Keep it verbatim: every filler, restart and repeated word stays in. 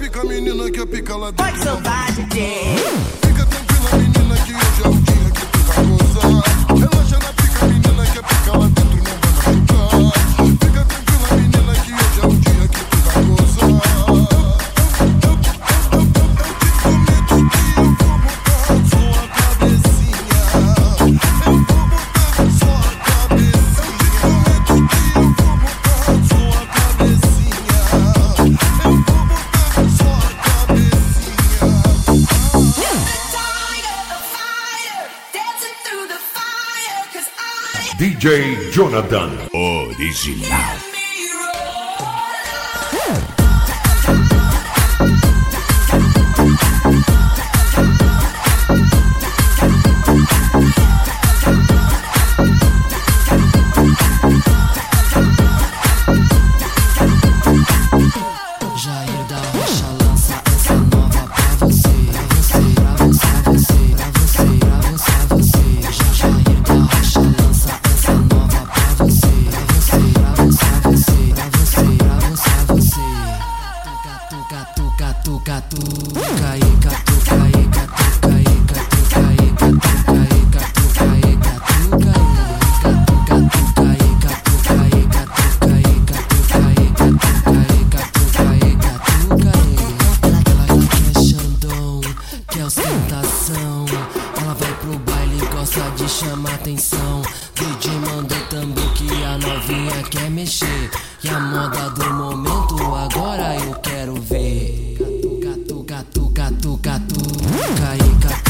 pica, menina, que a pica lá dentro. Pode soltar, D J. Fica tranquila, menina, que hoje é o dia que tu vai gozar. Relaxa na pica, menina, que a pica lá dentro não vai machucar. Fica tranquila, menina, que hoje é o dia que tu vai gozar. D J Jonathan Original. Jair da Rocha lança essa nova pra você, pra você, pra você, pra você, pra você, pra você. Já Jair da Rocha lança essa nova pra você, pra você, pra você, pra você, pra você, pra você. Tuca, tuca, tuca, tuca, ica, tuca, ica, tuca, ica, tuca, ica, tuca, ica, tuca, ica, tuca, tuca, tuca, ica, tuca, ica, tuca, ica, tuca, ica, tuca, ica, tuca, ica, tuca, ela, ela quer Xandão, quer ostentação. Ela vai pro baile e gosta de chamar atenção. D J mandou também que a novinha quer mexer. E a moda do momento agora eu quero ver. Tuca, tuca, tuca, tuca, tuca, ica,